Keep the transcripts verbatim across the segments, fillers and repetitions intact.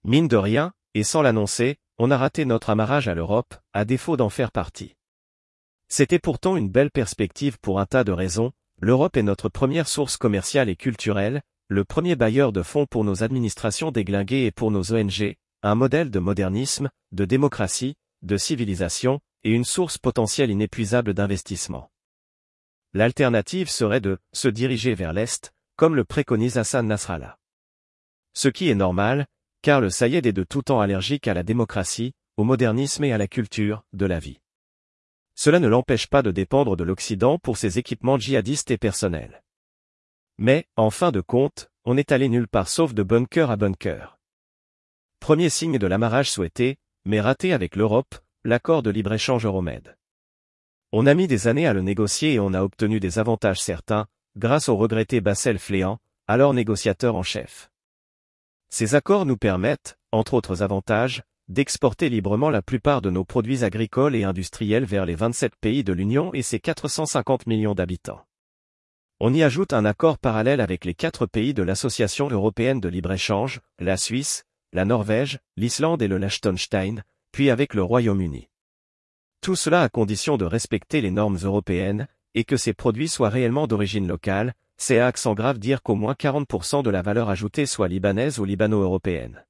Mine de rien, et sans l'annoncer, on a raté notre amarrage à l'Europe, à défaut d'en faire partie. C'était pourtant une belle perspective pour un tas de raisons. L'Europe est notre première source commerciale et culturelle, le premier bailleur de fonds pour nos administrations déglinguées et pour nos O N G, un modèle de modernisme, de démocratie, de civilisation, et une source potentielle inépuisable d'investissement. L'alternative serait de se diriger vers l'Est, comme le préconise Hassan Nasrallah. Ce qui est normal, car le Saïed est de tout temps allergique à la démocratie, au modernisme et à la culture de la vie. Cela ne l'empêche pas de dépendre de l'Occident pour ses équipements djihadistes et personnels. Mais, en fin de compte, on est allé nulle part sauf de bunker à bunker. Premier signe de l'amarrage souhaité, mais raté avec l'Europe, l'accord de libre-échange Euromed. On a mis des années à le négocier et on a obtenu des avantages certains, grâce au regretté Bassel Fléan, alors négociateur en chef. Ces accords nous permettent, entre autres avantages, d'exporter librement la plupart de nos produits agricoles et industriels vers les vingt-sept pays de l'Union et ses quatre cent cinquante millions d'habitants. On y ajoute un accord parallèle avec les quatre pays de l'Association européenne de libre-échange, la Suisse, la Norvège, l'Islande et le Liechtenstein, puis avec le Royaume-Uni. Tout cela à condition de respecter les normes européennes, et que ces produits soient réellement d'origine locale, c'est à accent grave dire qu'au moins quarante pour cent de la valeur ajoutée soit libanaise ou libano-européenne.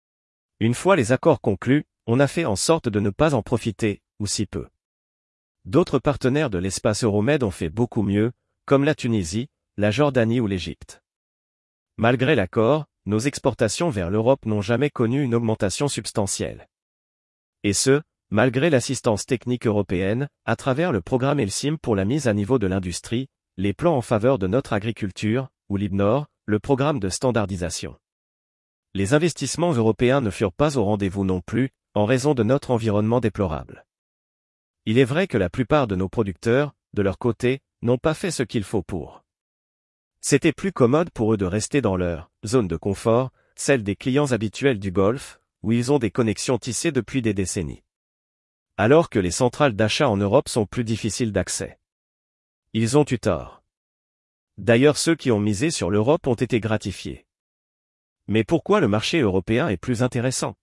Une fois les accords conclus, on a fait en sorte de ne pas en profiter, ou si peu. D'autres partenaires de l'espace Euromed ont fait beaucoup mieux, comme la Tunisie, la Jordanie ou l'Égypte. Malgré l'accord, nos exportations vers l'Europe n'ont jamais connu une augmentation substantielle. Et ce, malgré l'assistance technique européenne, à travers le programme ELSIM pour la mise à niveau de l'industrie, les plans en faveur de notre agriculture, ou LibNor, le programme de standardisation. Les investissements européens ne furent pas au rendez-vous non plus, en raison de notre environnement déplorable. Il est vrai que la plupart de nos producteurs, de leur côté, n'ont pas fait ce qu'il faut pour. C'était plus commode pour eux de rester dans leur zone de confort, celle des clients habituels du Golfe, où ils ont des connexions tissées depuis des décennies. Alors que les centrales d'achat en Europe sont plus difficiles d'accès. Ils ont eu tort. D'ailleurs ceux qui ont misé sur l'Europe ont été gratifiés. Mais pourquoi le marché européen est plus intéressant?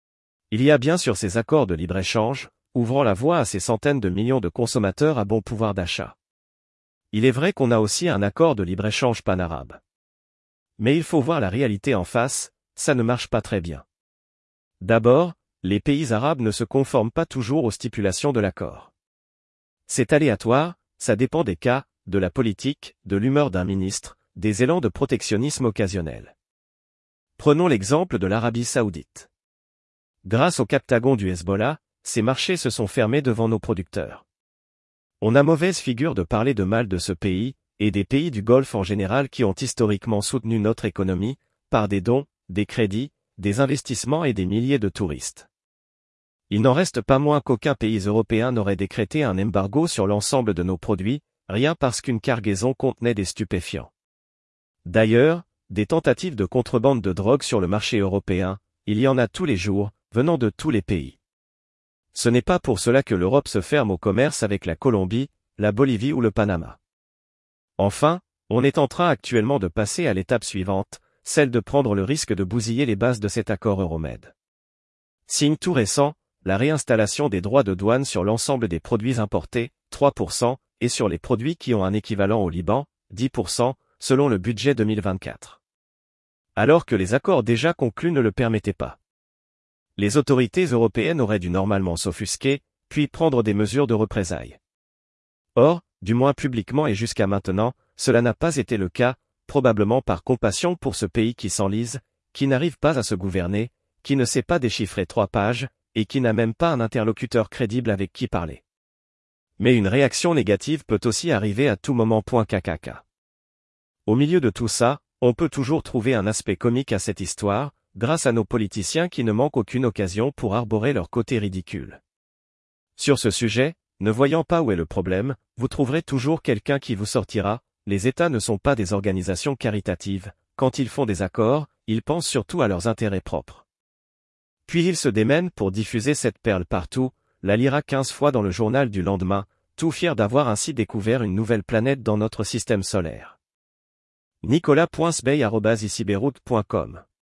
Il y a bien sûr ces accords de libre-échange, ouvrant la voie à ces centaines de millions de consommateurs à bon pouvoir d'achat. Il est vrai qu'on a aussi un accord de libre-échange pan-arabe. Mais il faut voir la réalité en face, ça ne marche pas très bien. D'abord, les pays arabes ne se conforment pas toujours aux stipulations de l'accord. C'est aléatoire, ça dépend des cas, de la politique, de l'humeur d'un ministre, des élans de protectionnisme occasionnels. Prenons l'exemple de l'Arabie saoudite. Grâce au captagon du Hezbollah, ces marchés se sont fermés devant nos producteurs. On a mauvaise figure de parler de mal de ce pays, et des pays du Golfe en général qui ont historiquement soutenu notre économie, par des dons, des crédits, des investissements et des milliers de touristes. Il n'en reste pas moins qu'aucun pays européen n'aurait décrété un embargo sur l'ensemble de nos produits, rien parce qu'une cargaison contenait des stupéfiants. D'ailleurs, des tentatives de contrebande de drogue sur le marché européen, il y en a tous les jours, venant de tous les pays. Ce n'est pas pour cela que l'Europe se ferme au commerce avec la Colombie, la Bolivie ou le Panama. Enfin, on est en train actuellement de passer à l'étape suivante, celle de prendre le risque de bousiller les bases de cet accord Euromed. Signe tout récent, la réinstallation des droits de douane sur l'ensemble des produits importés, trois pour cent, et sur les produits qui ont un équivalent au Liban, dix pour cent, selon le budget deux mille vingt-quatre. Alors que les accords déjà conclus ne le permettaient pas. Les autorités européennes auraient dû normalement s'offusquer, puis prendre des mesures de représailles. Or, du moins publiquement et jusqu'à maintenant, cela n'a pas été le cas, probablement par compassion pour ce pays qui s'enlise, qui n'arrive pas à se gouverner, qui ne sait pas déchiffrer trois pages, et qui n'a même pas un interlocuteur crédible avec qui parler. Mais une réaction négative peut aussi arriver à tout moment. Kkk. Au milieu de tout ça, on peut toujours trouver un aspect comique à cette histoire, grâce à nos politiciens qui ne manquent aucune occasion pour arborer leur côté ridicule. Sur ce sujet, ne voyant pas où est le problème, vous trouverez toujours quelqu'un qui vous sortira, les États ne sont pas des organisations caritatives, quand ils font des accords, ils pensent surtout à leurs intérêts propres. Puis ils se démènent pour diffuser cette perle partout, la lira quinze fois dans le journal du lendemain, tout fiers d'avoir ainsi découvert une nouvelle planète dans notre système solaire. nicolas point sbey arobase icibeyroute point com